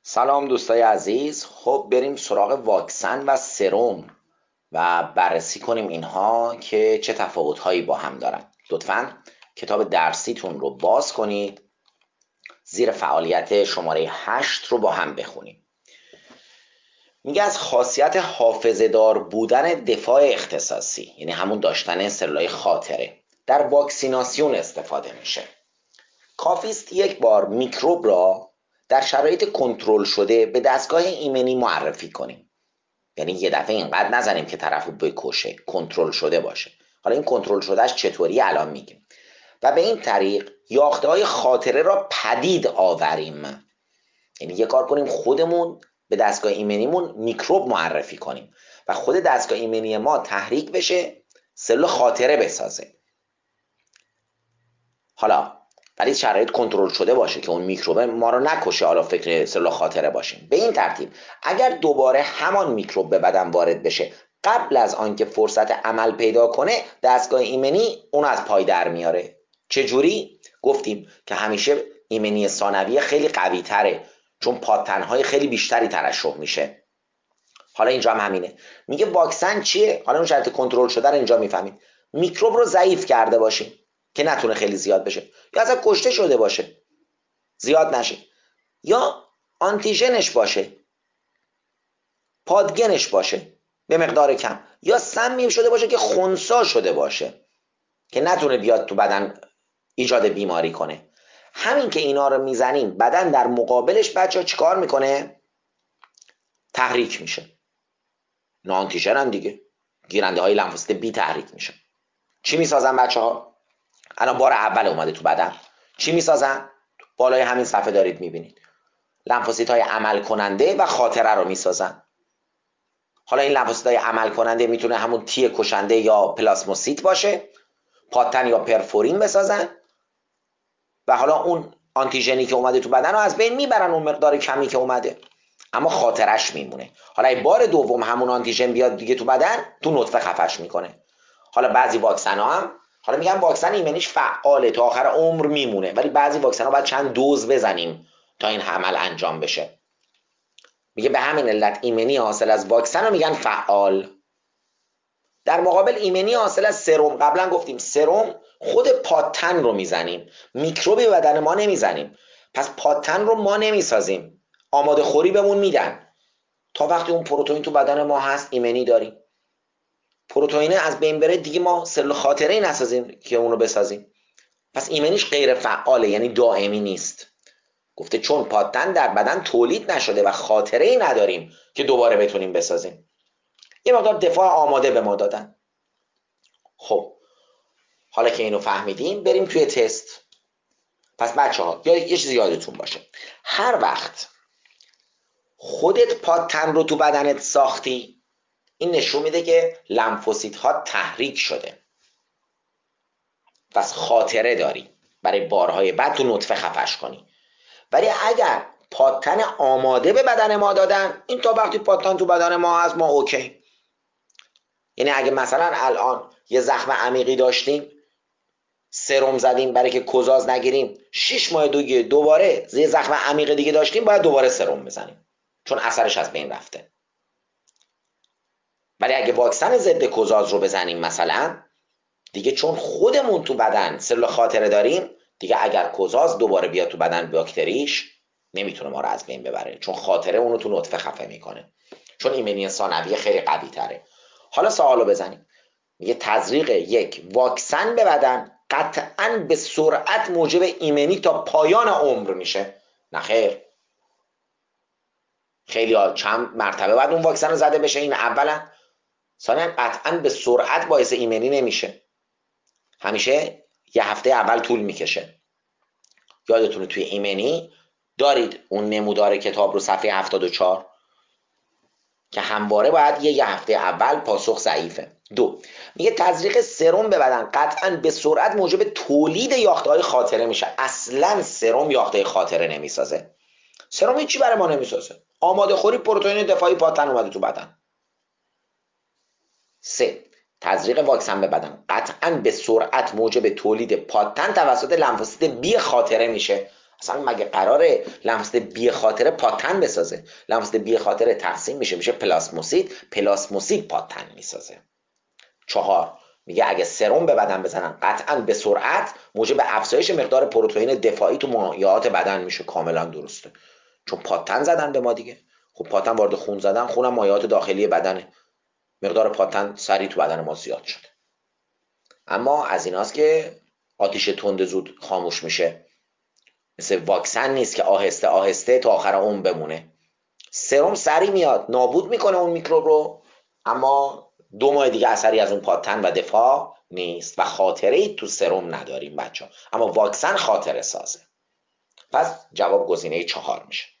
سلام دوستای عزیز. خب بریم سراغ واکسن و سرم و بررسی کنیم اینها که چه تفاوت‌هایی با هم دارن. لطفاً کتاب درسیتون رو باز کنید، زیر فعالیت شماره 8 رو با هم بخونیم. میگه از خاصیت حافظه‌دار بودن دفاع اختصاصی، یعنی همون داشتن سلولای خاطره، در واکسیناسیون استفاده میشه. کافی است یک بار میکروب را در شرایط کنترل شده به دستگاه ایمنی معرفی کنیم. یعنی یه دفعه اینقدر نزنیم که طرفو بکشه، کنترل شده باشه. حالا این کنترل شدهش چطوری الان میگیم. و به این طریق یافته‌های خاطره را پدید آوریم. یعنی یه کار کنیم خودمون به دستگاه ایمنیمون میکروب معرفی کنیم و خود دستگاه ایمنی ما تحریک بشه، سلول خاطره بسازه. حالا ولی شرایط کنترل شده باشه که اون میکروب ما رو نکشه، حالا فکر سلول خاطره باشیم. به این ترتیب اگر دوباره همان میکروب به بدن وارد بشه قبل از آنکه فرصت عمل پیدا کنه، دستگاه ایمنی اون از پای در میاره. چجوری؟ گفتیم که همیشه ایمنی ثانویه خیلی قوی تره، چون پاتنهای خیلی بیشتری ترشح میشه. حالا اینجا هم همینه. میگه واکسن چیه؟ حالا اون شرط کنترل شده رو اینجا میفهمید. میکروب رو ضعیف کرده باشیم که نتونه خیلی زیاد بشه، یا اصلا کشته شده باشه زیاد نشه، یا آنتیژنش باشه، پادگنش باشه به مقدار کم، یا سمی شده باشه که خنثی شده باشه که نتونه بیاد تو بدن ایجاد بیماری کنه. همین که اینا رو میزنیم بدن در مقابلش بچه ها چیکار میکنه؟ تحریک میشه. اینا آنتیژن هم دیگه، گیرنده های لنفوسیت بی تحریک میشن. چی میسازن بچه ها؟ الان بار اول اومده تو بدن. چی میسازن؟ بالای همین صفحه دارید میبینید. لنفوسیت های عمل کننده و خاطره رو میسازن. حالا این لنفوسیت های عمل کننده میتونه همون تی کشنده یا پلاسموسیت باشه، پاتن یا پرفورین بسازن، و حالا اون آنتیژنی که اومده تو بدن رو از بین میبرن، اون مقدار کمی که اومده، اما خاطرش میمونه. حالا این بار دوم همون آنتیژن بیاد دیگه تو بدن، تو نطفه خفش میکنه. حالا بعضی واکسن ها هم حالا میگن واکسن ایمنیش فعاله تا آخر عمر میمونه، ولی بعضی واکسن ها باید چند دوز بزنیم تا این عمل انجام بشه. میگه به همین علت ایمنی حاصل از واکسن رو میگن فعال. در مقابل ایمنی حاصل از سرم، قبلا گفتیم سرم خود پاتن رو میزنیم، میکروبی به بدن ما نمیزنیم. پس پاتن رو ما نمیسازیم، آماده خوری بهمون میدن. تا وقتی اون پروتئین تو بدن ما هست ایمنی داریم. پروتئین از بین بره دیگه ما سلول خاطره ای نسازیم که اون رو بسازیم. پس ایمنیش غیر فعاله، یعنی دائمی نیست. گفته چون پاتن در بدن تولید نشده و خاطره ای نداریم که دوباره بتونیم بسازیم. یه مقدار دفاع آماده به ما دادن. خب حالا که اینو فهمیدیم بریم توی تست. پس بچه ها یه چیزی یادتون باشه، هر وقت خودت پاتن رو تو بدنت ساختی، این نشون میده که لنفوسیت ها تحریک شده، پس خاطره داری برای بارهای بعد تو نطفه خفش کنی. ولی اگر پاتن آماده به بدن ما دادن، این تا وقتی پاتن تو بدن ما هست ما اوکی. یعنی اگه مثلا الان یه زخم عمیقی داشتیم، سرم زدیم برای که کوزاز نگیریم، 6 ماه دیگه دوباره یه زخم عمیق دیگه داشتیم، باید دوباره سرم بزنیم چون اثرش از بین رفته. ولی اگه واکسن ضد کوزاز رو بزنیم مثلا دیگه، چون خودمون تو بدن سلول خاطره داریم دیگه، اگر کوزاز دوباره بیاد تو بدن باکتریش نمیتونه ما رو از بین ببره، چون خاطره اونو تو نطفه خفه میکنه، چون ایمنی ثانویه خیلی قوی تره. حالا سوالو بزنیم. میگه تزریق یک واکسن به بدن قطعاً به سرعت موجب ایمنی تا پایان عمر میشه. نخیر، خیلی ها چند مرتبه بعد اون واکسن رو زده بشه. این اولا. ثانیا قطعاً به سرعت باعث ایمنی نمیشه، همیشه یه هفته اول طول میکشه. یادتونه توی ایمنی دارید اون نمودار کتاب رو صفحه 74 که همواره باید یه هفته اول پاسخ ضعیفه. دو، میگه تزریق سرم به بدن قطعا به سرعت موجب تولید یافته‌های خاطره میشه. اصلا سرم یافته‌های خاطره نمیسازه. سرم هیچی برای ما نمیسازه. آماده خوری پروتئین دفاعی پاتن اومده تو بدن. سه، تزریق واکسن به بدن قطعا به سرعت موجب تولید پاتن توسط لنفوسیت بی خاطره میشه. اصلا مگه قراره لمست بی خاطره پاتن بسازه؟ لمست بی خاطره تقسیم میشه پلاسموسید پاتن میسازه. 4 میگه اگه سرم به بدن بزنن قطعا به سرعت موجب افزایش مقدار پروتئین دفاعی تو مایعات بدن میشه. کاملا درسته، چون پاتن زدن به ما دیگه. خب پاتن وارد خون زدن، خونم مایعات داخلی بدنه، مقدار پاتن سریع تو بدن ما زیاد شده. اما از ایناست که آتیش تند زود خاموش میشه، مثل واکسن نیست که آهسته آهسته تا آخر عمر بمونه. سرم سریع میاد نابود میکنه اون میکروب رو، اما 2 ماه دیگه اثری از اون پاتن و دفاع نیست و خاطره ای تو سرم نداریم بچه ها. اما واکسن خاطره سازه. پس جواب گزینه 4 میشه.